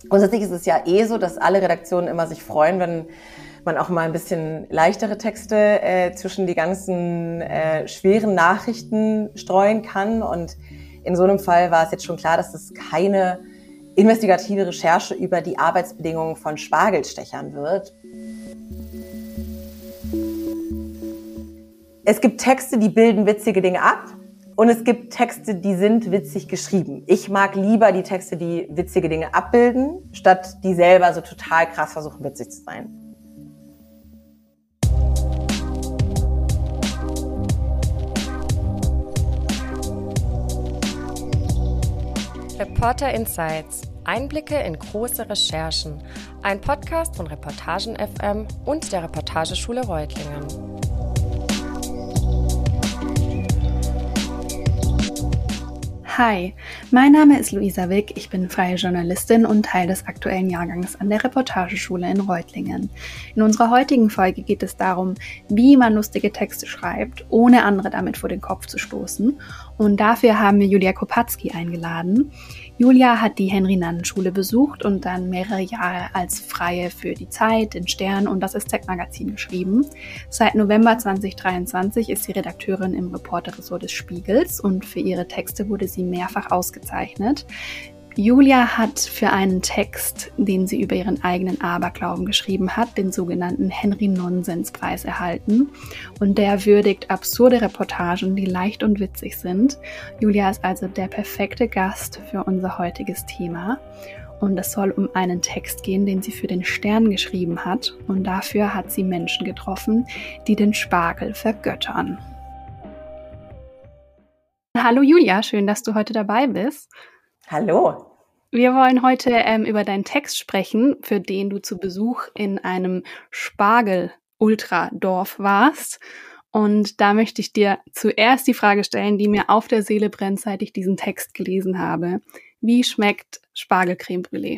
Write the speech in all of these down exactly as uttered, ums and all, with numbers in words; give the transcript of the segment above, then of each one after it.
Grundsätzlich ist es ja eh so, dass alle Redaktionen immer sich freuen, wenn man auch mal ein bisschen leichtere Texte äh, zwischen die ganzen äh, schweren Nachrichten streuen kann. Und in so einem Fall war es jetzt schon klar, dass es keine investigative Recherche über die Arbeitsbedingungen von Spargelstechern wird. Es gibt Texte, die bilden witzige Dinge ab. Und es gibt Texte, die sind witzig geschrieben. Ich mag lieber die Texte, die witzige Dinge abbilden, statt die selber so total krass versuchen, witzig zu sein. Reporter Insights. Einblicke in große Recherchen. Ein Podcast von Reportagen F M und der Reportageschule Reutlingen. Hi, mein Name ist Luisa Wick, ich bin freie Journalistin und Teil des aktuellen Jahrgangs an der Reportageschule in Reutlingen. In unserer heutigen Folge geht es darum, wie man lustige Texte schreibt, ohne andere damit vor den Kopf zu stoßen. Und dafür haben wir Julia Kopatzky eingeladen. Julia hat die Henry-Nannen-Schule besucht und dann mehrere Jahre als Freie für die Zeit, den Stern und das S Z-Magazin geschrieben. Seit November zwanzig dreiundzwanzig ist sie Redakteurin im Reporterressort des Spiegels und für ihre Texte wurde sie mehrfach ausgezeichnet. Julia hat für einen Text, den sie über ihren eigenen Aberglauben geschrieben hat, den sogenannten Henry-Nonsens-Preis erhalten. Und der würdigt absurde Reportagen, die leicht und witzig sind. Julia ist also der perfekte Gast für unser heutiges Thema. Und es soll um einen Text gehen, den sie für den Stern geschrieben hat. Und dafür hat sie Menschen getroffen, die den Spargel vergöttern. Hallo Julia, schön, dass du heute dabei bist. Hallo. Wir wollen heute ähm, über deinen Text sprechen, für den du zu Besuch in einem Spargel-Ultradorf warst. Und da möchte ich dir zuerst die Frage stellen, die mir auf der Seele brennt, seit ich diesen Text gelesen habe. Wie schmeckt Spargelcreme Brûlée?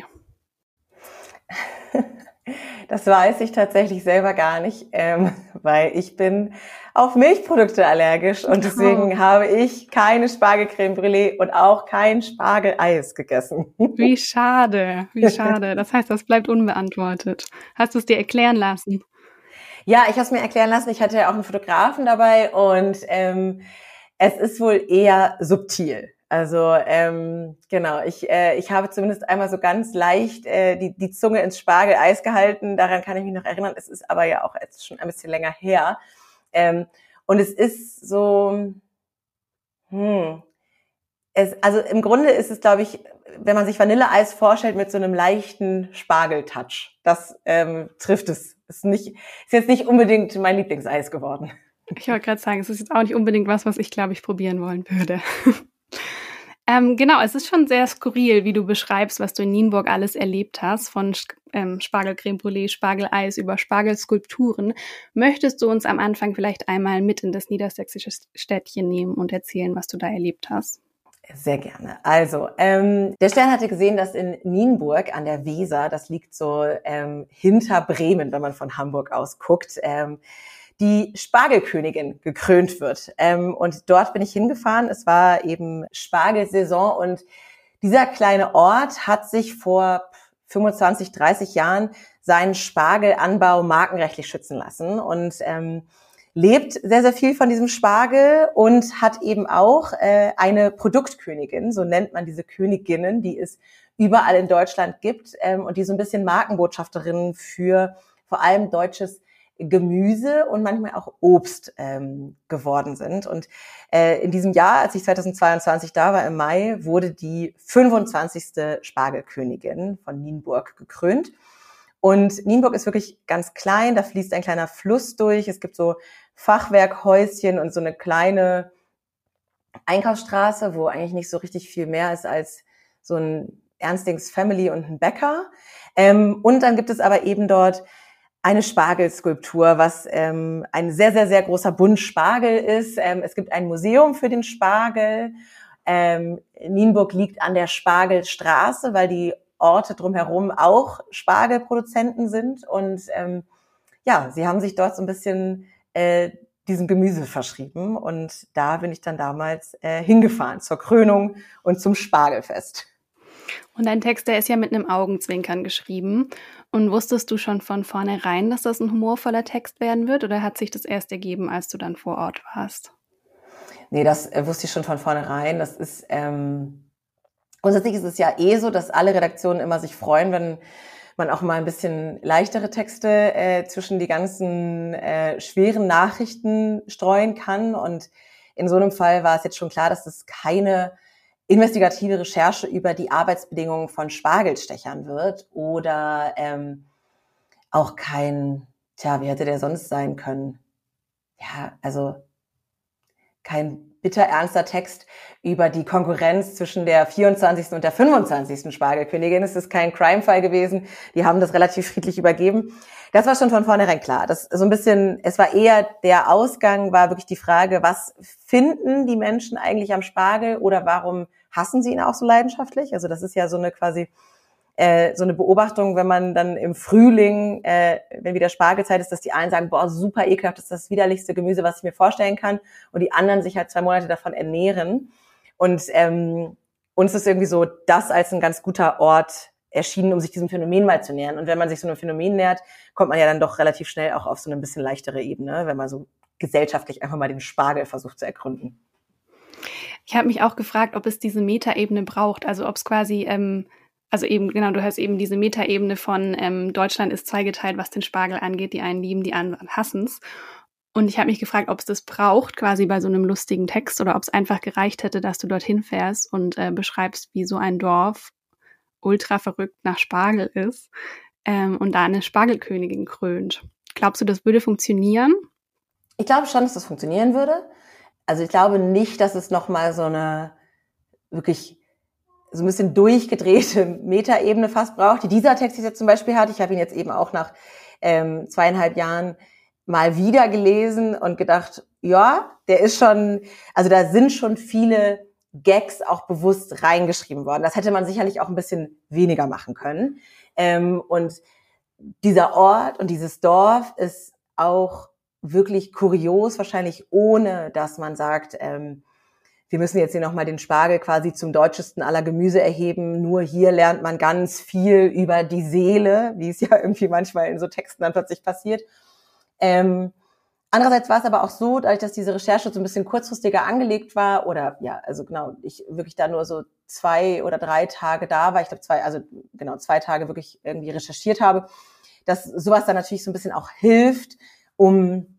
Das weiß ich tatsächlich selber gar nicht, ähm, weil ich bin auf Milchprodukte allergisch und deswegen oh. habe ich keine Spargelcreme Brûlée und auch kein Spargeleis gegessen. Wie schade, wie schade. Das heißt, das bleibt unbeantwortet. Hast du es dir erklären lassen? Ja, ich habe es mir erklären lassen. Ich hatte ja auch einen Fotografen dabei und ähm, es ist wohl eher subtil. Also ähm, genau, ich äh, ich habe zumindest einmal so ganz leicht äh, die die Zunge ins Spargeleis gehalten. Daran kann ich mich noch erinnern. Es ist aber ja auch jetzt schon ein bisschen länger her. Ähm, und es ist so, hm, es, also im Grunde ist es, glaube ich, wenn man sich Vanilleeis vorstellt mit so einem leichten Spargeltouch. Das ähm, trifft es. Ist nicht, ist jetzt nicht unbedingt mein Lieblingseis geworden. Ich wollte gerade sagen, es ist jetzt auch nicht unbedingt was, was ich, glaube ich, probieren wollen würde. Ähm, genau, es ist schon sehr skurril, wie du beschreibst, was du in Nienburg alles erlebt hast, von ähm, Spargelcreme Brûlée, Spargeleis über Spargelskulpturen. Möchtest du uns am Anfang vielleicht einmal mit in das niedersächsische Städtchen nehmen und erzählen, was du da erlebt hast? Sehr gerne. Also, ähm, der Stern hatte gesehen, dass in Nienburg an der Weser, das liegt so ähm, hinter Bremen, wenn man von Hamburg aus guckt, ähm, die Spargelkönigin gekrönt wird. Ähm, und dort bin ich hingefahren. Es war eben Spargelsaison und dieser kleine Ort hat sich vor fünfundzwanzig, dreißig Jahren seinen Spargelanbau markenrechtlich schützen lassen und ähm, lebt sehr, sehr viel von diesem Spargel und hat eben auch äh, eine Produktkönigin, so nennt man diese Königinnen, die es überall in Deutschland gibt ähm, und die so ein bisschen Markenbotschafterinnen für vor allem deutsches Gemüse und manchmal auch Obst ähm, geworden sind. Und äh, in diesem Jahr, als ich zweitausendzweiundzwanzig da war, im Mai, wurde die fünfundzwanzigste Spargelkönigin von Nienburg gekrönt. Und Nienburg ist wirklich ganz klein, da fließt ein kleiner Fluss durch. Es gibt so Fachwerkhäuschen und so eine kleine Einkaufsstraße, wo eigentlich nicht so richtig viel mehr ist als so ein Ernstings Family und ein Bäcker. Ähm, und dann gibt es aber eben dort eine Spargelskulptur, was ähm, ein sehr, sehr, sehr großer Bund Spargel ist. Ähm, es gibt ein Museum für den Spargel. Ähm, Nienburg liegt an der Spargelstraße, weil die Orte drumherum auch Spargelproduzenten sind. Und ähm, ja, sie haben sich dort so ein bisschen äh, diesem Gemüse verschrieben. Und da bin ich dann damals äh, hingefahren zur Krönung und zum Spargelfest. Und dein Text, der ist ja mit einem Augenzwinkern geschrieben. Und wusstest du schon von vornherein, dass das ein humorvoller Text werden wird? Oder hat sich das erst ergeben, als du dann vor Ort warst? Nee, das äh, wusste ich schon von vornherein. Das ist, ähm, grundsätzlich ist es ja eh so, dass alle Redaktionen immer sich freuen, wenn man auch mal ein bisschen leichtere Texte äh, zwischen die ganzen äh, schweren Nachrichten streuen kann. Und in so einem Fall war es jetzt schon klar, dass es keine investigative Recherche über die Arbeitsbedingungen von Spargelstechern wird oder ähm, auch kein, tja, wie hätte der sonst sein können? Ja, also kein bitterernster Text über die Konkurrenz zwischen der vierundzwanzigsten und der fünfundzwanzigsten Spargelkönigin. Es ist kein Crime-Fall gewesen. Die haben das relativ friedlich übergeben. Das war schon von vornherein klar. Das so ein bisschen, es war eher der Ausgang, war wirklich die Frage, was finden die Menschen eigentlich am Spargel oder warum hassen sie ihn auch so leidenschaftlich? Also das ist ja so eine quasi äh, so eine Beobachtung, wenn man dann im Frühling, äh, wenn wieder Spargelzeit ist, dass die einen sagen, boah, super ekelhaft, das ist das widerlichste Gemüse, was ich mir vorstellen kann, und die anderen sich halt zwei Monate davon ernähren. Und ähm, uns ist irgendwie so das als ein ganz guter Ort erschienen, um sich diesem Phänomen mal zu nähern. Und wenn man sich so einem Phänomen nähert, kommt man ja dann doch relativ schnell auch auf so eine ein bisschen leichtere Ebene, wenn man so gesellschaftlich einfach mal den Spargel versucht zu ergründen. Ich habe mich auch gefragt, ob es diese Metaebene braucht, also ob es quasi, ähm, also eben, genau, du hast eben diese Metaebene von ähm, Deutschland ist zweigeteilt, was den Spargel angeht, die einen lieben, die anderen hassen's. Und ich habe mich gefragt, ob es das braucht, quasi bei so einem lustigen Text, oder ob es einfach gereicht hätte, dass du dorthin fährst und äh, beschreibst, wie so ein Dorf ultra verrückt nach Spargel ist ähm, und da eine Spargelkönigin krönt. Glaubst du, das würde funktionieren? Ich glaube schon, dass das funktionieren würde. Also ich glaube nicht, dass es nochmal so eine wirklich so ein bisschen durchgedrehte Metaebene fast braucht, die dieser Text jetzt zum Beispiel hat. Ich habe ihn jetzt eben auch nach ähm, zweieinhalb Jahren mal wieder gelesen und gedacht, ja, der ist schon, also da sind schon viele Gags auch bewusst reingeschrieben worden. Das hätte man sicherlich auch ein bisschen weniger machen können. Ähm, und dieser Ort und dieses Dorf ist auch wirklich kurios, wahrscheinlich ohne, dass man sagt, ähm, wir müssen jetzt hier nochmal den Spargel quasi zum deutschesten aller Gemüse erheben. Nur hier lernt man ganz viel über die Seele, wie es ja irgendwie manchmal in so Texten dann plötzlich passiert. Ähm, andererseits war es aber auch so, dadurch, dass diese Recherche so ein bisschen kurzfristiger angelegt war, oder ja, also genau, ich wirklich da nur so zwei oder drei Tage da war, ich glaube zwei, also genau zwei Tage wirklich irgendwie recherchiert habe, dass sowas dann natürlich so ein bisschen auch hilft, um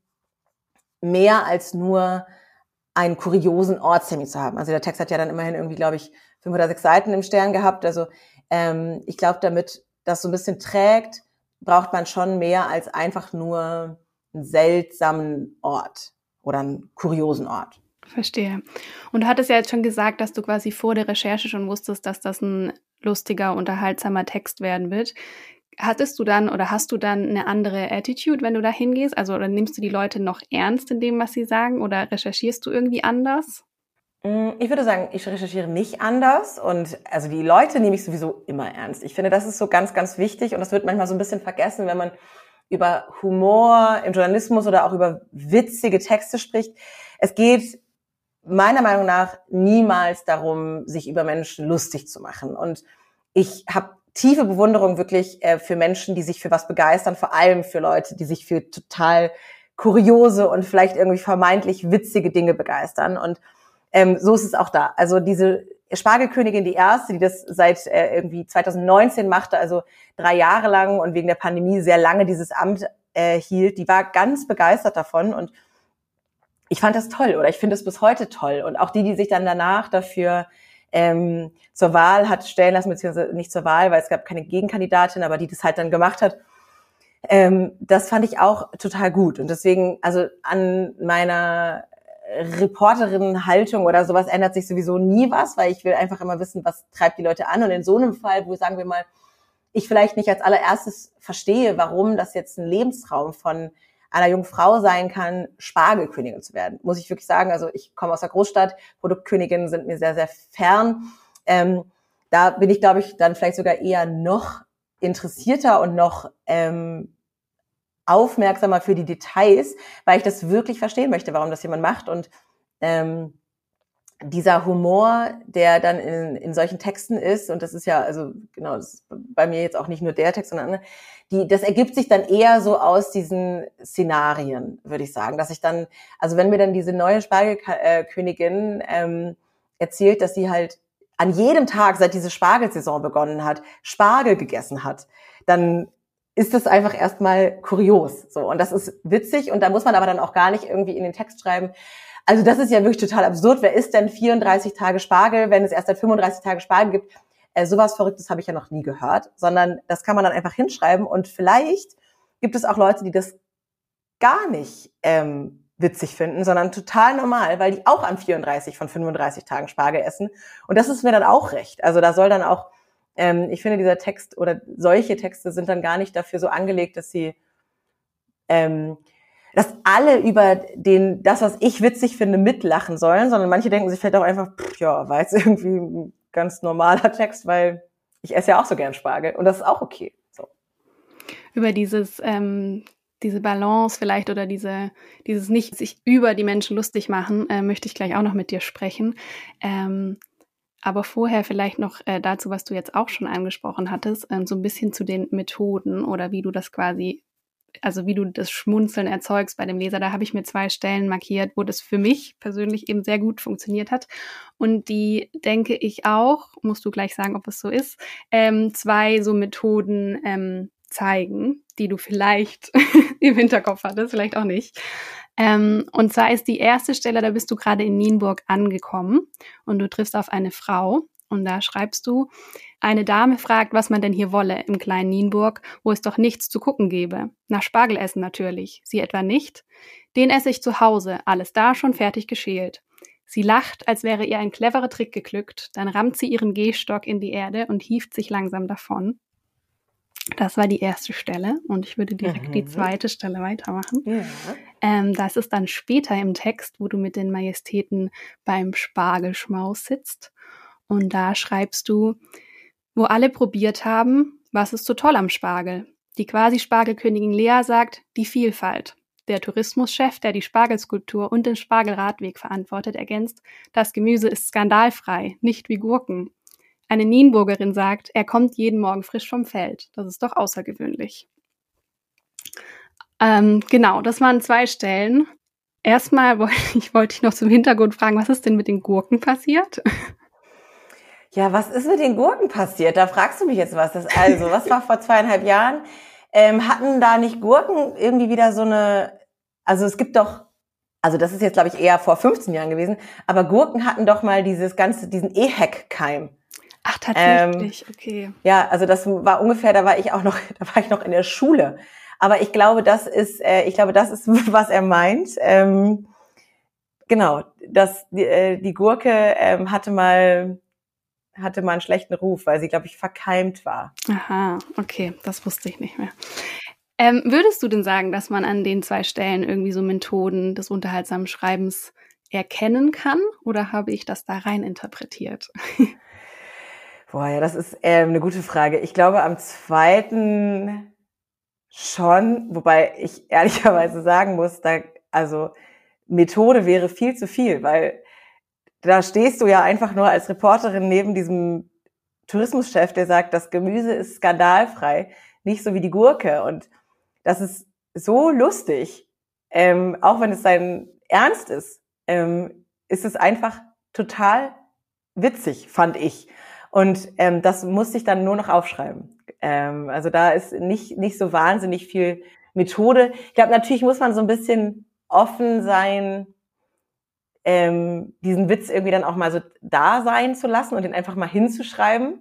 mehr als nur einen kuriosen Ortstermin zu haben. Also der Text hat ja dann immerhin irgendwie, glaube ich, fünf oder sechs Seiten im Stern gehabt. Also ähm, ich glaube, damit das so ein bisschen trägt, braucht man schon mehr als einfach nur einen seltsamen Ort oder einen kuriosen Ort. Verstehe. Und du hattest ja jetzt schon gesagt, dass du quasi vor der Recherche schon wusstest, dass das ein lustiger, unterhaltsamer Text werden wird. Hattest du dann oder hast du dann eine andere Attitude, wenn du da hingehst? Also oder nimmst du die Leute noch ernst in dem, was sie sagen, oder recherchierst du irgendwie anders? Ich würde sagen, ich recherchiere nicht anders, und also die Leute nehme ich sowieso immer ernst. Ich finde, das ist so ganz, ganz wichtig, und das wird manchmal so ein bisschen vergessen, wenn man über Humor im Journalismus oder auch über witzige Texte spricht. Es geht meiner Meinung nach niemals darum, sich über Menschen lustig zu machen. Und ich habe tiefe Bewunderung wirklich äh, für Menschen, die sich für was begeistern, vor allem für Leute, die sich für total kuriose und vielleicht irgendwie vermeintlich witzige Dinge begeistern. Und ähm, so ist es auch da. Also diese Spargelkönigin, die erste, die das seit äh, irgendwie zwanzig neunzehn machte, also drei Jahre lang und wegen der Pandemie sehr lange dieses Amt äh, hielt, die war ganz begeistert davon, und ich fand das toll, oder ich finde es bis heute toll. Und auch die, die sich dann danach dafür ähm, zur Wahl hat stellen lassen, beziehungsweise nicht zur Wahl, weil es gab keine Gegenkandidatin, aber die das halt dann gemacht hat, ähm, das fand ich auch total gut. Und deswegen, also an meiner Reporterinnenhaltung oder sowas ändert sich sowieso nie was, weil ich will einfach immer wissen, was treibt die Leute an. Und in so einem Fall, wo, sagen wir mal, ich vielleicht nicht als allererstes verstehe, warum das jetzt ein Lebenstraum von einer jungen Frau sein kann, Spargelkönigin zu werden, muss ich wirklich sagen. Also ich komme aus der Großstadt, Produktköniginnen sind mir sehr, sehr fern. Ähm, da bin ich, glaube ich, dann vielleicht sogar eher noch interessierter und noch ähm, aufmerksamer für die Details, weil ich das wirklich verstehen möchte, warum das jemand macht. Und ähm, dieser Humor, der dann in, in solchen Texten ist, und das ist ja, also genau, das ist bei mir jetzt auch nicht nur der Text, sondern andere, die, das ergibt sich dann eher so aus diesen Szenarien, würde ich sagen, dass ich dann, also wenn mir dann diese neue Spargelkönigin ähm, erzählt, dass sie halt an jedem Tag, seit diese Spargelsaison begonnen hat, Spargel gegessen hat, dann ist das einfach erstmal kurios, so, und das ist witzig, und da muss man aber dann auch gar nicht irgendwie in den Text schreiben. Also das ist ja wirklich total absurd. Wer isst denn vierunddreißig Tage Spargel, wenn es erst seit fünfunddreißig Tage Spargel gibt? Äh, sowas Verrücktes habe ich ja noch nie gehört, sondern das kann man dann einfach hinschreiben, und vielleicht gibt es auch Leute, die das gar nicht ähm, witzig finden, sondern total normal, weil die auch an vierunddreißig von fünfunddreißig Tagen Spargel essen, und das ist mir dann auch recht. Also da soll dann auch, ähm, ich finde, dieser Text oder solche Texte sind dann gar nicht dafür so angelegt, dass sie ähm, dass alle über den, das, was ich witzig finde, mitlachen sollen, sondern manche denken sich vielleicht auch einfach, pff, ja, war jetzt irgendwie ein ganz normaler Text, weil ich esse ja auch so gern Spargel, und das ist auch okay. So. Über dieses, ähm, diese Balance vielleicht oder diese, dieses nicht sich über die Menschen lustig machen, äh, möchte ich gleich auch noch mit dir sprechen. Ähm, aber vorher vielleicht noch äh, dazu, was du jetzt auch schon angesprochen hattest, ähm, so ein bisschen zu den Methoden oder wie du das quasi, also wie du das Schmunzeln erzeugst bei dem Leser. Da habe ich mir zwei Stellen markiert, wo das für mich persönlich eben sehr gut funktioniert hat. Und die, denke ich auch, musst du gleich sagen, ob es so ist, ähm, zwei so Methoden ähm, zeigen, die du vielleicht im Hinterkopf hattest, vielleicht auch nicht. Ähm, und zwar ist die erste Stelle, da bist du gerade in Nienburg angekommen und du triffst auf eine Frau. Und da schreibst du, eine Dame fragt, was man denn hier wolle im kleinen Nienburg, wo es doch nichts zu gucken gäbe. Nach Spargel essen natürlich. Sie etwa nicht? Den esse ich zu Hause, alles da schon fertig geschält. Sie lacht, als wäre ihr ein cleverer Trick geglückt. Dann rammt sie ihren Gehstock in die Erde und hieft sich langsam davon. Das war die erste Stelle, und ich würde direkt mhm. die zweite Stelle weitermachen. Ja. Ähm, das ist dann später im Text, wo du mit den Majestäten beim Spargelschmaus sitzt. Und da schreibst du, wo alle probiert haben, was ist so toll am Spargel? Die Quasi-Spargelkönigin Lea sagt, die Vielfalt. Der Tourismuschef, der die Spargelskulptur und den Spargelradweg verantwortet, ergänzt, das Gemüse ist skandalfrei, nicht wie Gurken. Eine Nienburgerin sagt, er kommt jeden Morgen frisch vom Feld. Das ist doch außergewöhnlich. Ähm, genau, das waren zwei Stellen. Erstmal wollte ich, wollte ich noch zum Hintergrund fragen, was ist denn mit den Gurken passiert? Ja, was ist mit den Gurken passiert? Da fragst du mich jetzt was. Das, also, was war vor zweieinhalb Jahren? Ähm, hatten da nicht Gurken irgendwie wieder so eine, also es gibt doch, also das ist jetzt, glaube ich, eher vor fünfzehn Jahren gewesen, aber Gurken hatten doch mal dieses ganze, diesen E H E C-Keim. Ach, tatsächlich, ähm, okay. Ja, also das war ungefähr, da war ich auch noch, da war ich noch in der Schule. Aber ich glaube, das ist, äh, ich glaube, das ist, was er meint. Ähm, genau, dass die, äh, die Gurke ähm, hatte mal hatte mal einen schlechten Ruf, weil sie, glaube ich, verkeimt war. Aha, okay, das wusste ich nicht mehr. Ähm, würdest du denn sagen, dass man an den zwei Stellen irgendwie so Methoden des unterhaltsamen Schreibens erkennen kann, oder habe ich das da rein interpretiert? Boah, ja, das ist ähm, eine gute Frage. Ich glaube, am zweiten schon, wobei ich ehrlicherweise sagen muss, da, also Methode wäre viel zu viel, weil da stehst du ja einfach nur als Reporterin neben diesem Tourismuschef, der sagt, das Gemüse ist skandalfrei, nicht so wie die Gurke. Und das ist so lustig, ähm, auch wenn es sein Ernst ist, ähm, ist es einfach total witzig, fand ich. Und ähm, das musste ich dann nur noch aufschreiben. Ähm, also da ist nicht nicht so wahnsinnig viel Methode. Ich glaube, natürlich muss man so ein bisschen offen sein, ähm, diesen Witz irgendwie dann auch mal so da sein zu lassen und den einfach mal hinzuschreiben.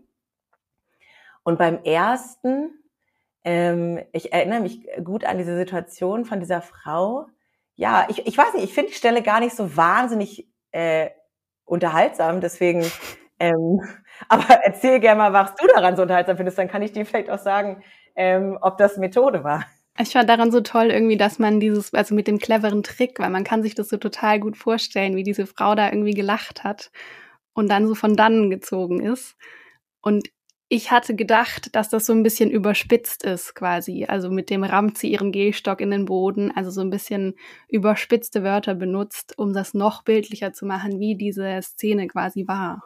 Und beim ersten, ähm, ich erinnere mich gut an diese Situation von dieser Frau. Ja, ich, ich weiß nicht, ich finde die Stelle gar nicht so wahnsinnig äh, unterhaltsam, deswegen, ähm, aber erzähl gerne mal, was du daran so unterhaltsam findest, dann kann ich dir vielleicht auch sagen, ähm, ob das Methode war. Ich fand daran so toll irgendwie, dass man dieses, also mit dem cleveren Trick, weil man kann sich das so total gut vorstellen, wie diese Frau da irgendwie gelacht hat und dann so von dannen gezogen ist. Und Ich hatte gedacht, dass das so ein bisschen überspitzt ist quasi. Also mit dem rammt sie ihren Gehstock in den Boden, also so ein bisschen überspitzte Wörter benutzt, um das noch bildlicher zu machen, wie diese Szene quasi war.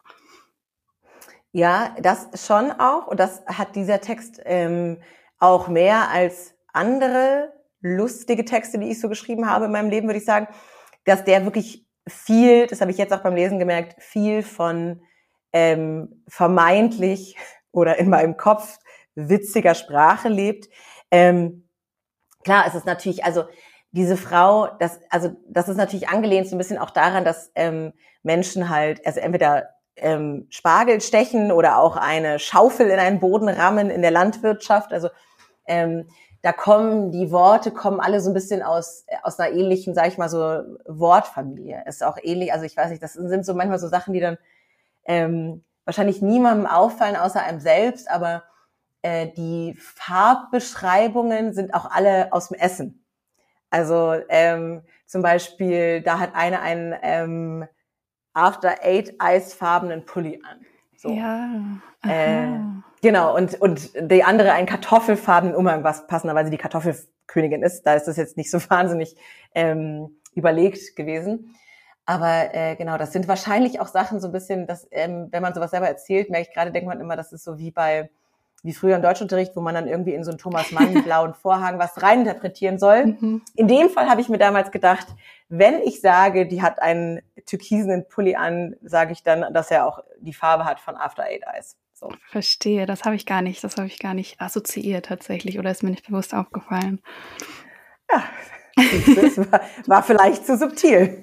Ja, das schon auch. Und das hat dieser Text ähm, auch mehr als andere lustige Texte, die ich so geschrieben habe in meinem Leben, würde ich sagen, dass der wirklich viel, das habe ich jetzt auch beim Lesen gemerkt, viel von ähm, vermeintlich oder in meinem Kopf witziger Sprache lebt. Ähm, klar, es ist natürlich, also diese Frau, das, also das ist natürlich angelehnt so ein bisschen auch daran, dass ähm, Menschen halt, also entweder ähm, Spargel stechen oder auch eine Schaufel in einen Boden rammen in der Landwirtschaft. Also ähm, da kommen, die Worte kommen alle so ein bisschen aus aus einer ähnlichen, sag ich mal so, Wortfamilie. Ist auch ähnlich, also ich weiß nicht, das sind so manchmal so Sachen, die dann ähm, wahrscheinlich niemandem auffallen, außer einem selbst, aber äh, die Farbbeschreibungen sind auch alle aus dem Essen. Also ähm, zum Beispiel, da hat eine einen ähm, After Eight eisfarbenen Pulli an. So. Ja. Äh, genau, und und die andere einen kartoffelfarbenen Umhang, was passenderweise die Kartoffelkönigin ist. Da ist das jetzt nicht so wahnsinnig ähm, überlegt gewesen. Aber äh, genau, das sind wahrscheinlich auch Sachen so ein bisschen, dass ähm, wenn man sowas selber erzählt, merke ich gerade, denkt man immer, das ist so wie bei wie früher im Deutschunterricht, wo man dann irgendwie in so einen Thomas Mann blauen Vorhang was reininterpretieren soll. Mhm. In dem Fall habe ich mir damals gedacht, wenn ich sage, die hat einen türkisenen Pulli an, sage ich dann, dass er auch die Farbe hat von After Eight Eyes. So. Verstehe, das habe ich gar nicht, das habe ich gar nicht assoziiert tatsächlich oder ist mir nicht bewusst aufgefallen. Ja, das war, war vielleicht zu subtil.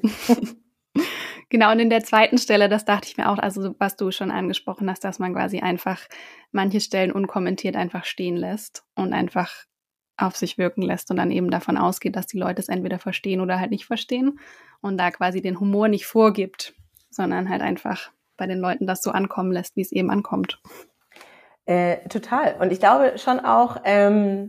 Genau, und in der zweiten Stelle, das dachte ich mir auch, also was du schon angesprochen hast, dass man quasi einfach manche Stellen unkommentiert einfach stehen lässt und einfach auf sich wirken lässt und dann eben davon ausgeht, dass die Leute es entweder verstehen oder halt nicht verstehen und da quasi den Humor nicht vorgibt, sondern halt einfach bei den Leuten das so ankommen lässt, wie es eben ankommt. Äh, total. Und ich glaube schon auch, ähm,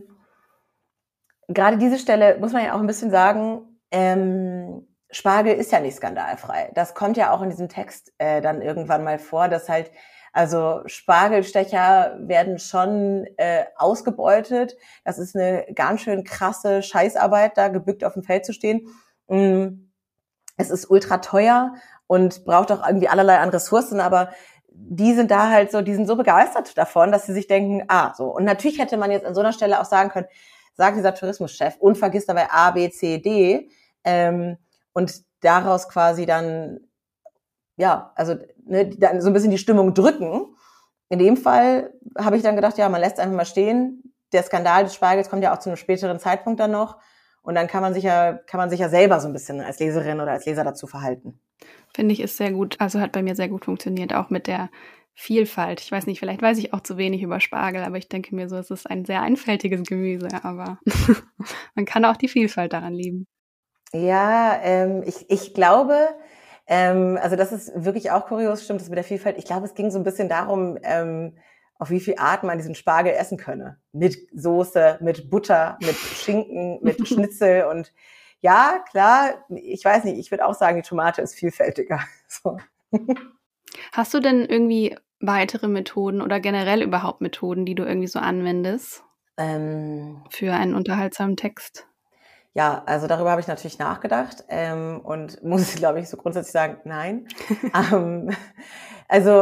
gerade diese Stelle muss man ja auch ein bisschen sagen, ähm, Spargel ist ja nicht skandalfrei. Das kommt ja auch in diesem Text äh, dann irgendwann mal vor, dass halt, also Spargelstecher werden schon äh, ausgebeutet. Das ist eine ganz schön krasse Scheißarbeit, da gebückt auf dem Feld zu stehen. Mm, es ist ultra teuer und braucht auch irgendwie allerlei an Ressourcen, aber die sind da halt so, die sind so begeistert davon, dass sie sich denken, ah, so. Und natürlich hätte man jetzt an so einer Stelle auch sagen können, sagt dieser Tourismuschef und vergisst dabei A, B, C, D, ähm, und daraus quasi dann, ja, also ne, dann so ein bisschen die Stimmung drücken. In dem Fall habe ich dann gedacht, ja, man lässt einfach mal stehen. Der Skandal des Spargels kommt ja auch zu einem späteren Zeitpunkt dann noch. Und dann kann man sich ja, kann man sich ja selber so ein bisschen als Leserin oder als Leser dazu verhalten. Finde ich, ist sehr gut, also hat bei mir sehr gut funktioniert, auch mit der Vielfalt. Ich weiß nicht, vielleicht weiß ich auch zu wenig über Spargel, aber ich denke mir so, es ist ein sehr einfältiges Gemüse, aber man kann auch die Vielfalt daran lieben. Ja, ähm, ich, ich glaube, ähm, also das ist wirklich auch kurios, stimmt das mit der Vielfalt. Ich glaube, es ging so ein bisschen darum, ähm, auf wie viel Art man diesen Spargel essen könne. Mit Soße, mit Butter, mit Schinken, mit Schnitzel und ja, klar, ich weiß nicht, ich würde auch sagen, die Tomate ist vielfältiger. So. Hast du denn irgendwie weitere Methoden oder generell überhaupt Methoden, die du irgendwie so anwendest ähm, für einen unterhaltsamen Text? Ja, also darüber habe ich natürlich nachgedacht ähm, und muss, glaube ich, so grundsätzlich sagen, nein. ähm, also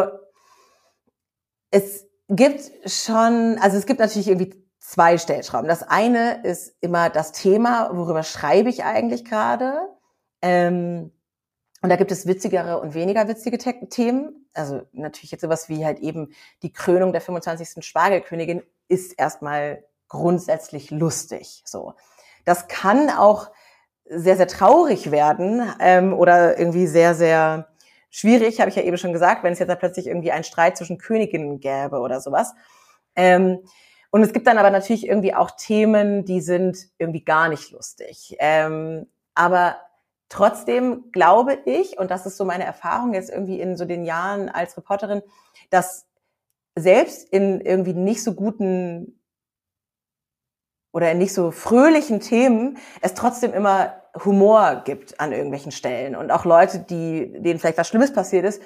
es gibt schon, also es gibt natürlich irgendwie zwei Stellschrauben. Das eine ist immer das Thema, worüber schreibe ich eigentlich gerade. Ähm, und da gibt es witzigere und weniger witzige Te- Themen. Also natürlich jetzt sowas wie halt eben die Krönung der fünfundzwanzigsten Spargelkönigin ist erstmal grundsätzlich lustig. So. Das kann auch sehr, sehr traurig werden ähm, oder irgendwie sehr, sehr schwierig, habe ich ja eben schon gesagt, wenn es jetzt da plötzlich irgendwie einen Streit zwischen Königinnen gäbe oder sowas. Ähm, und es gibt dann aber natürlich irgendwie auch Themen, die sind irgendwie gar nicht lustig. Ähm, aber trotzdem glaube ich, und das ist so meine Erfahrung jetzt irgendwie in so den Jahren als Reporterin, dass selbst in irgendwie nicht so guten oder in nicht so fröhlichen Themen es trotzdem immer Humor gibt an irgendwelchen Stellen und auch Leute, die denen vielleicht was Schlimmes passiert ist,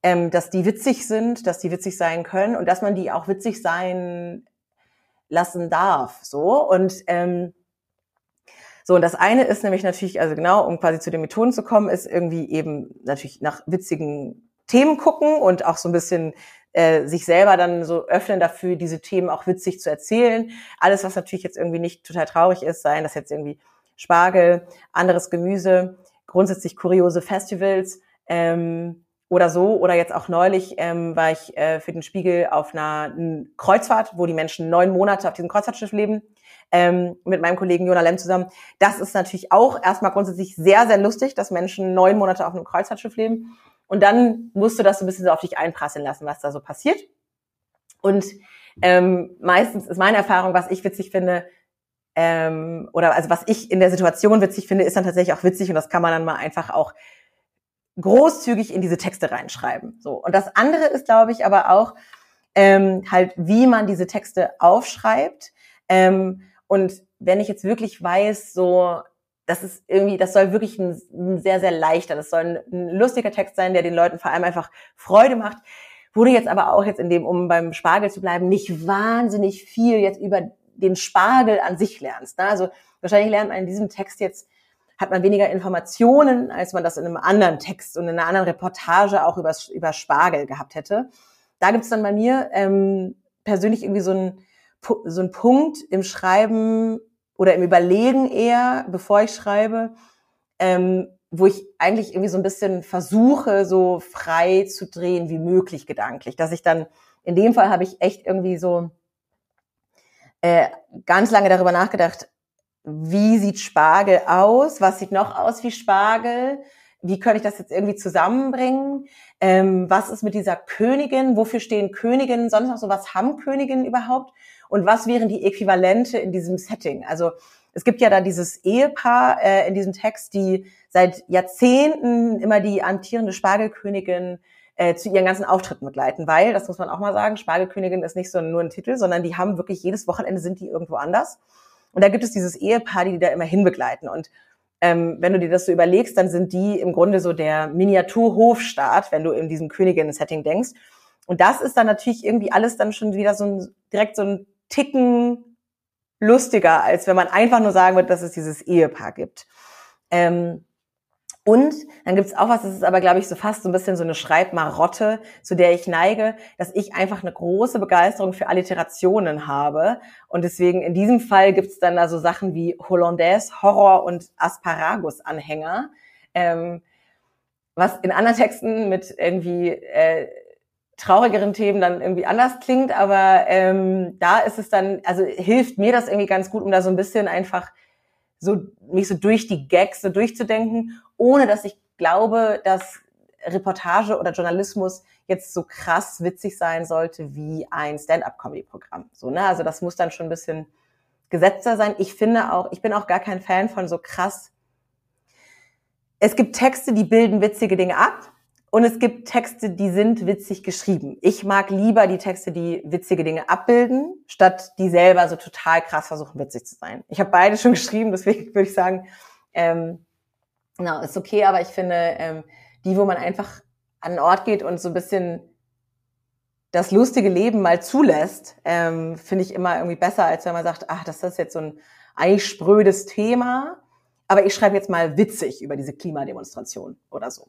ähm, dass die witzig sind, dass die witzig sein können und dass man die auch witzig sein lassen darf. So und ähm, so, und das eine ist nämlich natürlich, also genau, um quasi zu den Methoden zu kommen, ist irgendwie eben natürlich nach witzigen Themen gucken und auch so ein bisschen äh, sich selber dann so öffnen dafür, diese Themen auch witzig zu erzählen. Alles, was natürlich jetzt irgendwie nicht total traurig ist, seien das jetzt irgendwie Spargel, anderes Gemüse, grundsätzlich kuriose Festivals ähm, oder so. Oder jetzt auch neulich ähm, war ich äh, für den Spiegel auf einer Kreuzfahrt, wo die Menschen neun Monate auf diesem Kreuzfahrtschiff leben. Ähm, mit meinem Kollegen Jona Lem zusammen. Das ist natürlich auch erstmal grundsätzlich sehr, sehr lustig, dass Menschen neun Monate auf einem Kreuzfahrtschiff leben. Und dann musst du das so ein bisschen so auf dich einprasseln lassen, was da so passiert. Und ähm, meistens ist meine Erfahrung, was ich witzig finde, ähm, oder also was ich in der Situation witzig finde, ist dann tatsächlich auch witzig und das kann man dann mal einfach auch großzügig in diese Texte reinschreiben. So. Und das andere ist, glaube ich, aber auch ähm, halt, wie man diese Texte aufschreibt. Ähm, Und wenn ich jetzt wirklich weiß, so, das ist irgendwie, das soll wirklich ein, ein sehr, sehr leichter, das soll ein, ein lustiger Text sein, der den Leuten vor allem einfach Freude macht, wurde jetzt aber auch jetzt in dem, um beim Spargel zu bleiben, nicht wahnsinnig viel jetzt über den Spargel an sich lernst. Ne? Also wahrscheinlich lernt man in diesem Text jetzt, hat man weniger Informationen, als man das in einem anderen Text und in einer anderen Reportage auch über, über Spargel gehabt hätte. Da gibt es dann bei mir ähm, persönlich irgendwie so ein so ein Punkt im Schreiben oder im Überlegen eher, bevor ich schreibe, ähm, wo ich eigentlich irgendwie so ein bisschen versuche, so frei zu drehen wie möglich gedanklich. Dass ich dann, in dem Fall habe ich echt irgendwie so äh, ganz lange darüber nachgedacht, wie sieht Spargel aus? Was sieht noch aus wie Spargel? Wie könnte ich das jetzt irgendwie zusammenbringen? Ähm, was ist mit dieser Königin? Wofür stehen Königinnen? Sonst noch so, was haben Königinnen überhaupt? Und was wären die Äquivalente in diesem Setting? Also es gibt ja da dieses Ehepaar äh, in diesem Text, die seit Jahrzehnten immer die amtierende Spargelkönigin äh, zu ihren ganzen Auftritten begleiten. Weil, das muss man auch mal sagen, Spargelkönigin ist nicht so nur ein Titel, sondern die haben wirklich jedes Wochenende sind die irgendwo anders. Und da gibt es dieses Ehepaar, die die da immer hinbegleiten. Und ähm, wenn du dir das so überlegst, dann sind die im Grunde so der Miniatur-Hofstaat, wenn du in diesem Königinnen-Setting denkst. Und das ist dann natürlich irgendwie alles dann schon wieder so ein, direkt so ein Ticken lustiger, als wenn man einfach nur sagen wird, dass es dieses Ehepaar gibt. Ähm, und dann gibt's auch was, das ist aber, glaube ich, so fast so ein bisschen so eine Schreibmarotte, zu der ich neige, dass ich einfach eine große Begeisterung für Alliterationen habe. Und deswegen in diesem Fall gibt's dann da so Sachen wie Hollandaise, Horror und Asparagus-Anhänger, ähm, was in anderen Texten mit irgendwie äh, traurigeren Themen dann irgendwie anders klingt, aber ähm, da ist es dann, also hilft mir das irgendwie ganz gut, um da so ein bisschen einfach so mich so durch die Gags so durchzudenken, ohne dass ich glaube, dass Reportage oder Journalismus jetzt so krass witzig sein sollte wie ein Stand-up-Comedy-Programm. So, ne? Also das muss dann schon ein bisschen gesetzter sein. Ich finde auch, ich bin auch gar kein Fan von so krass. Es gibt Texte, die bilden witzige Dinge ab. Und es gibt Texte, die sind witzig geschrieben. Ich mag lieber die Texte, die witzige Dinge abbilden, statt die selber so total krass versuchen, witzig zu sein. Ich habe beide schon geschrieben, deswegen würde ich sagen, ähm, na, ist okay, aber ich finde, ähm, die, wo man einfach an einen Ort geht und so ein bisschen das lustige Leben mal zulässt, ähm, finde ich immer irgendwie besser, als wenn man sagt, ach, das ist jetzt so ein eigentlich sprödes Thema, aber ich schreibe jetzt mal witzig über diese Klimademonstration oder so.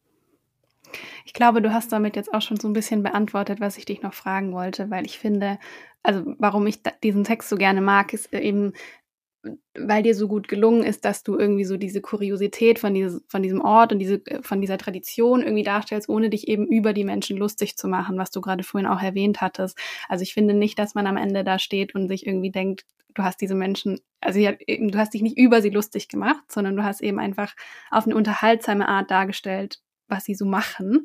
Ich glaube, du hast damit jetzt auch schon so ein bisschen beantwortet, was ich dich noch fragen wollte, weil ich finde, also warum ich diesen Text so gerne mag, ist eben, weil dir so gut gelungen ist, dass du irgendwie so diese Kuriosität von, dieses, von diesem Ort und diese, von dieser Tradition irgendwie darstellst, ohne dich eben über die Menschen lustig zu machen, was du gerade vorhin auch erwähnt hattest. Also ich finde nicht, dass man am Ende da steht und sich irgendwie denkt, du hast diese Menschen, also ja, eben, du hast dich nicht über sie lustig gemacht, sondern du hast eben einfach auf eine unterhaltsame Art dargestellt, was sie so machen.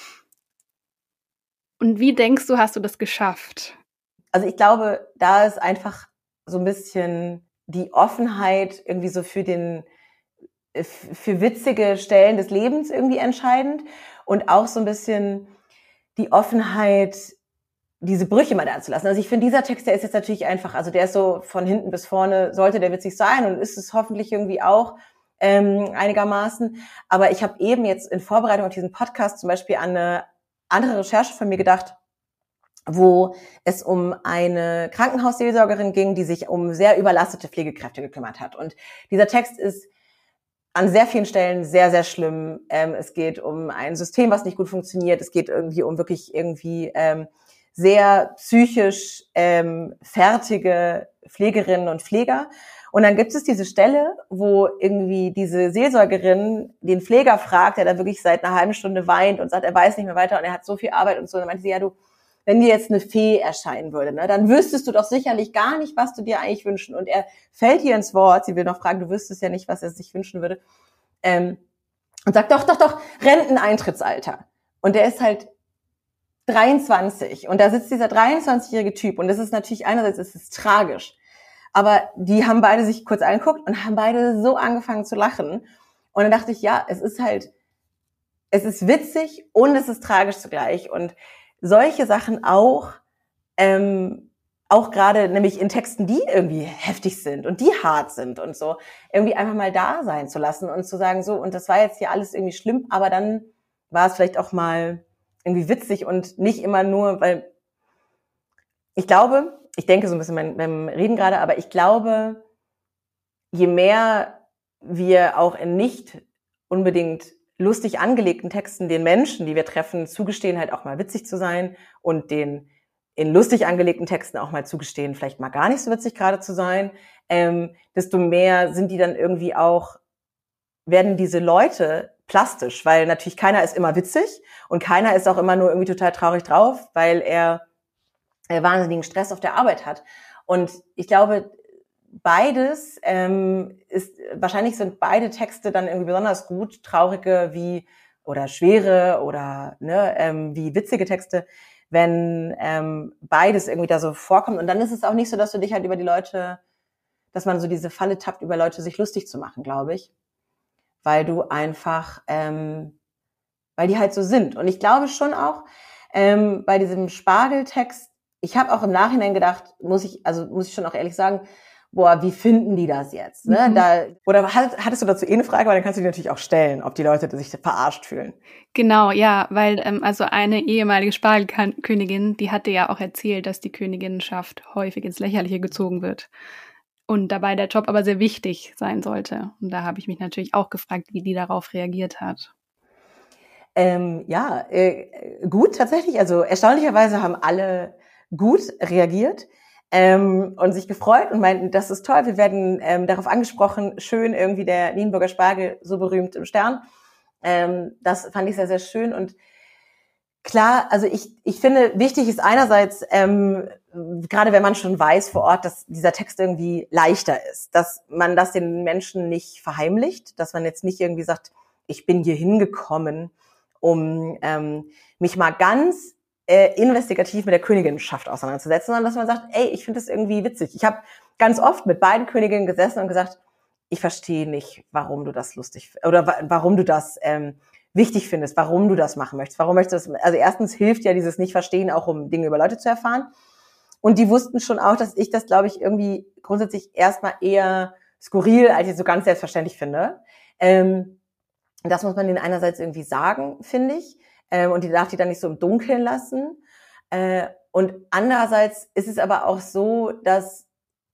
Und wie denkst du, hast du das geschafft? Also ich glaube, da ist einfach so ein bisschen die Offenheit irgendwie so für den, für witzige Stellen des Lebens irgendwie entscheidend und auch so ein bisschen die Offenheit, diese Brüche mal da zu lassen. Also ich finde, dieser Text, der ist jetzt natürlich einfach, also der ist so von hinten bis vorne, sollte der witzig sein und ist es hoffentlich irgendwie auch ähm, einigermaßen. Aber ich habe eben jetzt in Vorbereitung auf diesen Podcast zum Beispiel an eine andere Recherche von mir gedacht, wo es um eine Krankenhausseelsorgerin ging, die sich um sehr überlastete Pflegekräfte gekümmert hat. Und dieser Text ist an sehr vielen Stellen sehr, sehr schlimm. Ähm, es geht um ein System, was nicht gut funktioniert. Es geht irgendwie um wirklich irgendwie ähm, sehr psychisch ähm, fertige Pflegerinnen und Pfleger. Und dann gibt es diese Stelle, wo irgendwie diese Seelsorgerin den Pfleger fragt, der da wirklich seit einer halben Stunde weint und sagt, er weiß nicht mehr weiter und er hat so viel Arbeit und so. Und dann meinte sie, ja du, wenn dir jetzt eine Fee erscheinen würde, ne, dann wüsstest du doch sicherlich gar nicht, was du dir eigentlich wünschen. Und er fällt ihr ins Wort, sie will noch fragen, du wüsstest ja nicht, was er sich wünschen würde. Ähm, und sagt, doch, doch, doch, Renteneintrittsalter. Und der ist halt dreiundzwanzig. Und da sitzt dieser dreiundzwanzigjährige Typ. Und das ist natürlich, einerseits ist es tragisch. Aber die haben beide sich kurz angeguckt und haben beide so angefangen zu lachen. Und dann dachte ich, ja, es ist halt, es ist witzig und es ist tragisch zugleich. Und solche Sachen auch, ähm, auch gerade nämlich in Texten, die irgendwie heftig sind und die hart sind und so, irgendwie einfach mal da sein zu lassen und zu sagen, so, und das war jetzt hier alles irgendwie schlimm, aber dann war es vielleicht auch mal irgendwie witzig und nicht immer nur, weil ich glaube, ich denke so ein bisschen beim, beim Reden gerade, aber ich glaube, je mehr wir auch in nicht unbedingt lustig angelegten Texten den Menschen, die wir treffen, zugestehen, halt auch mal witzig zu sein und den in lustig angelegten Texten auch mal zugestehen, vielleicht mal gar nicht so witzig gerade zu sein, ähm, desto mehr sind die dann irgendwie auch, werden diese Leute plastisch, weil natürlich keiner ist immer witzig und keiner ist auch immer nur irgendwie total traurig drauf, weil er äh, wahnsinnigen Stress auf der Arbeit hat. Und ich glaube, beides ähm, ist, wahrscheinlich sind beide Texte dann irgendwie besonders gut, traurige wie oder schwere oder ne, ähm, wie witzige Texte, wenn ähm, beides irgendwie da so vorkommt. Und dann ist es auch nicht so, dass du dich halt über die Leute, dass man so diese Falle tappt, über Leute sich lustig zu machen, glaube ich. Weil du einfach, ähm, weil die halt so sind. Und ich glaube schon auch, ähm, bei diesem Spargeltext, ich habe auch im Nachhinein gedacht, muss ich, also muss ich schon auch ehrlich sagen, boah, wie finden die das jetzt? Ne? Mhm. Da, oder hattest du dazu eh eine Frage, weil dann kannst du die natürlich auch stellen, ob die Leute sich verarscht fühlen. Genau, ja, weil ähm, also eine ehemalige Spargelkönigin, die hatte ja auch erzählt, dass die Königinnenschaft häufig ins Lächerliche gezogen wird und dabei der Job aber sehr wichtig sein sollte. Und da habe ich mich natürlich auch gefragt, wie die darauf reagiert hat. Ähm, ja, äh, gut tatsächlich. Also erstaunlicherweise haben alle gut reagiert. Ähm, und sich gefreut und meinten, das ist toll, wir werden ähm, darauf angesprochen, schön irgendwie der Nienburger Spargel, so berühmt im Stern. Ähm, das fand ich sehr, sehr schön und klar, also ich ich finde, wichtig ist einerseits, ähm, gerade wenn man schon weiß vor Ort, dass dieser Text irgendwie leichter ist, dass man das den Menschen nicht verheimlicht, dass man jetzt nicht irgendwie sagt, ich bin hier hingekommen, um ähm, mich mal ganz Äh, investigativ mit der Königinnenschaft auseinanderzusetzen, sondern dass man sagt, ey, ich finde das irgendwie witzig. Ich habe ganz oft mit beiden Königinnen gesessen und gesagt, ich verstehe nicht, warum du das lustig oder wa- warum du das ähm, wichtig findest, warum du das machen möchtest, warum möchtest du das, also erstens hilft ja dieses Nicht-Verstehen auch, um Dinge über Leute zu erfahren und die wussten schon auch, dass ich das, glaube ich, irgendwie grundsätzlich erstmal eher skurril, als ich so ganz selbstverständlich finde. Ähm, das muss man denen einerseits irgendwie sagen, finde ich. Und die darf die dann nicht so im Dunkeln lassen. Und andererseits ist es aber auch so, dass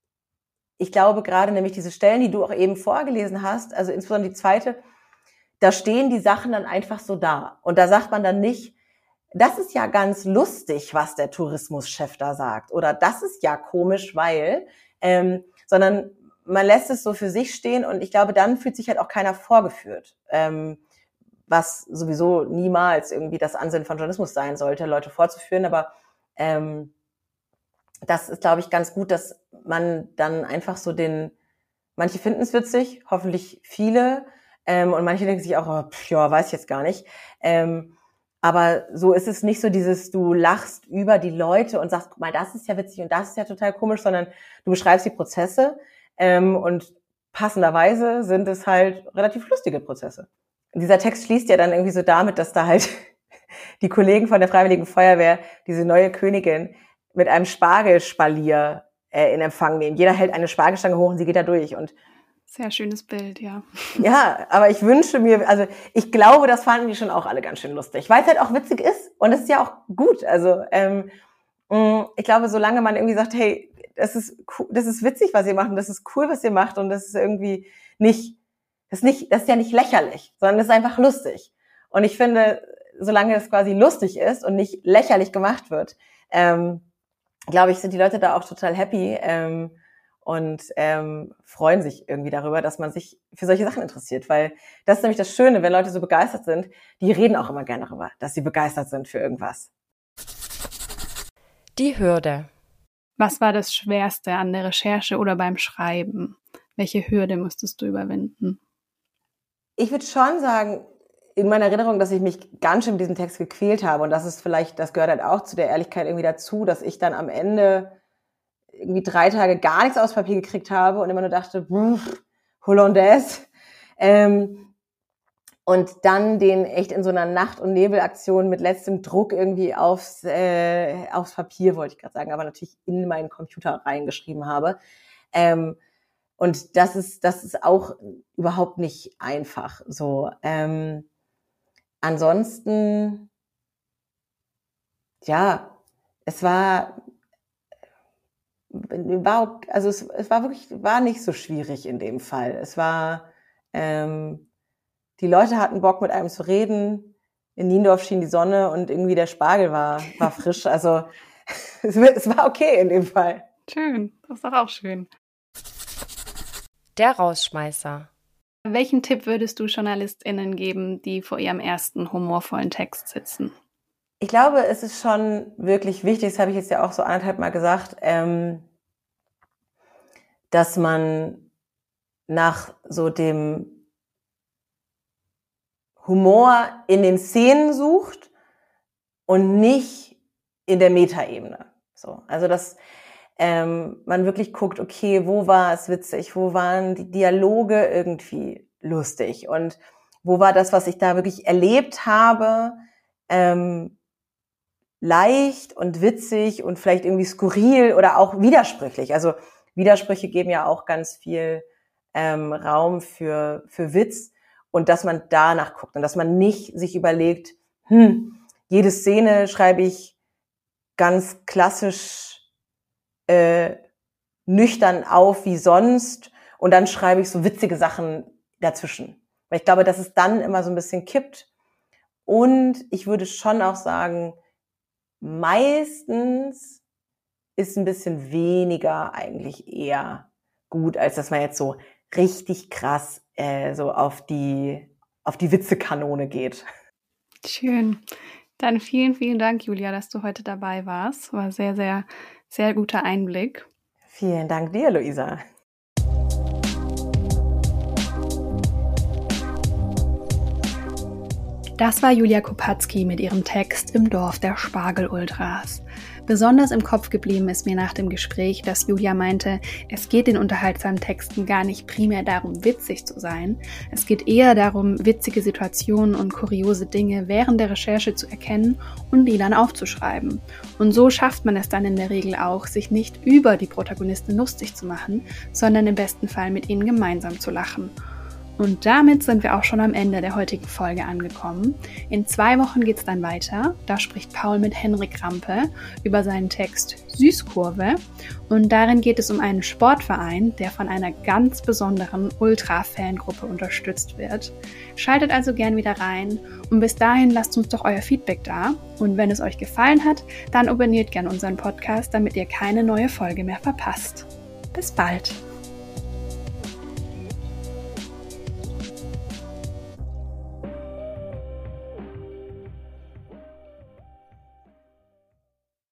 ich glaube, gerade nämlich diese Stellen, die du auch eben vorgelesen hast, also insbesondere die zweite, da stehen die Sachen dann einfach so da. Und da sagt man dann nicht, das ist ja ganz lustig, was der Tourismuschef da sagt. Oder das ist ja komisch, weil, ähm, sondern man lässt es so für sich stehen. Und ich glaube, dann fühlt sich halt auch keiner vorgeführt. Ähm, was sowieso niemals irgendwie das Ansinnen von Journalismus sein sollte, Leute vorzuführen. Aber ähm, das ist, glaube ich, ganz gut, dass man dann einfach so den, manche finden es witzig, hoffentlich viele, ähm, und manche denken sich auch, oh, pff, ja, weiß ich jetzt gar nicht. Ähm, aber so ist es nicht so dieses, du lachst über die Leute und sagst, guck mal, das ist ja witzig und das ist ja total komisch, sondern du beschreibst die Prozesse ähm, und passenderweise sind es halt relativ lustige Prozesse. Dieser Text schließt ja dann irgendwie so damit, dass da halt die Kollegen von der Freiwilligen Feuerwehr diese neue Königin mit einem Spargelspalier äh, in Empfang nehmen. Jeder hält eine Spargelstange hoch und sie geht da durch. Und Sehr schönes Bild, ja. Ja, aber ich wünsche mir, also ich glaube, das fanden die schon auch alle ganz schön lustig, weil es halt auch witzig ist und es ist ja auch gut. Also ähm, ich glaube, solange man irgendwie sagt, hey, das ist cool, das ist witzig, was ihr macht und das ist cool, was ihr macht und das ist irgendwie nicht, das ist nicht, das ist ja nicht lächerlich, sondern das ist einfach lustig. Und ich finde, solange es quasi lustig ist und nicht lächerlich gemacht wird, ähm, glaube ich, sind die Leute da auch total happy. Ähm, und ähm, freuen sich irgendwie darüber, dass man sich für solche Sachen interessiert, weil das ist nämlich das Schöne, wenn Leute so begeistert sind, die reden auch immer gerne darüber, dass sie begeistert sind für irgendwas. Die Hürde. Was war das Schwerste an der Recherche oder beim Schreiben? Welche Hürde musstest du überwinden? Ich würde schon sagen, in meiner Erinnerung, dass ich mich ganz schön mit diesem Text gequält habe und das ist vielleicht, das gehört halt auch zu der Ehrlichkeit irgendwie dazu, dass ich dann am Ende irgendwie drei Tage gar nichts aufs Papier gekriegt habe und immer nur dachte, Hollandaise. Ähm, und dann den echt in so einer Nacht- und Nebelaktion mit letztem Druck irgendwie aufs, äh, aufs Papier, wollte ich gerade sagen, aber natürlich in meinen Computer reingeschrieben habe. Ähm, und das ist, das ist auch überhaupt nicht einfach. So. Ähm, ansonsten, ja, es war... War, also es, es war wirklich, war nicht so schwierig in dem Fall. Es war, ähm, die Leute hatten Bock mit einem zu reden. In Niendorf schien die Sonne und irgendwie der Spargel war, war frisch. Also es, es war okay in dem Fall. Schön, das ist doch auch schön. Der Rausschmeißer. Welchen Tipp würdest du JournalistInnen geben, die vor ihrem ersten humorvollen Text sitzen? Ich glaube, es ist schon wirklich wichtig, das habe ich jetzt ja auch so anderthalb Mal gesagt, ähm, dass man nach so dem Humor in den Szenen sucht und nicht in der Metaebene. So, also dass ähm, man wirklich guckt, okay, wo war es witzig, wo waren die Dialoge irgendwie lustig und wo war das, was ich da wirklich erlebt habe, ähm, leicht und witzig und vielleicht irgendwie skurril oder auch widersprüchlich. Also Widersprüche geben ja auch ganz viel ähm, Raum für für Witz und dass man danach guckt und dass man nicht sich überlegt, hm, jede Szene schreibe ich ganz klassisch äh, nüchtern auf wie sonst und dann schreibe ich so witzige Sachen dazwischen. Weil ich glaube, dass es dann immer so ein bisschen kippt und ich würde schon auch sagen, meistens ist ein bisschen weniger eigentlich eher gut, als dass man jetzt so richtig krass äh, so auf die auf die Witzekanone geht. Schön. Dann vielen, vielen Dank, Julia, dass du heute dabei warst. War sehr, sehr, sehr guter Einblick. Vielen Dank dir, Luisa. Das war Julia Kopatzky mit ihrem Text Im Dorf der Spargel-Ultras. Besonders im Kopf geblieben ist mir nach dem Gespräch, dass Julia meinte, es geht in unterhaltsamen Texten gar nicht primär darum, witzig zu sein. Es geht eher darum, witzige Situationen und kuriose Dinge während der Recherche zu erkennen und die dann aufzuschreiben. Und so schafft man es dann in der Regel auch, sich nicht über die Protagonisten lustig zu machen, sondern im besten Fall mit ihnen gemeinsam zu lachen. Und damit sind wir auch schon am Ende der heutigen Folge angekommen. In zwei Wochen geht's dann weiter. Da spricht Paul mit Henrik Rampe über seinen Text Süßkurve. Und darin geht es um einen Sportverein, der von einer ganz besonderen Ultra-Fangruppe unterstützt wird. Schaltet also gern wieder rein. Und bis dahin lasst uns doch euer Feedback da. Und wenn es euch gefallen hat, dann abonniert gern unseren Podcast, damit ihr keine neue Folge mehr verpasst. Bis bald!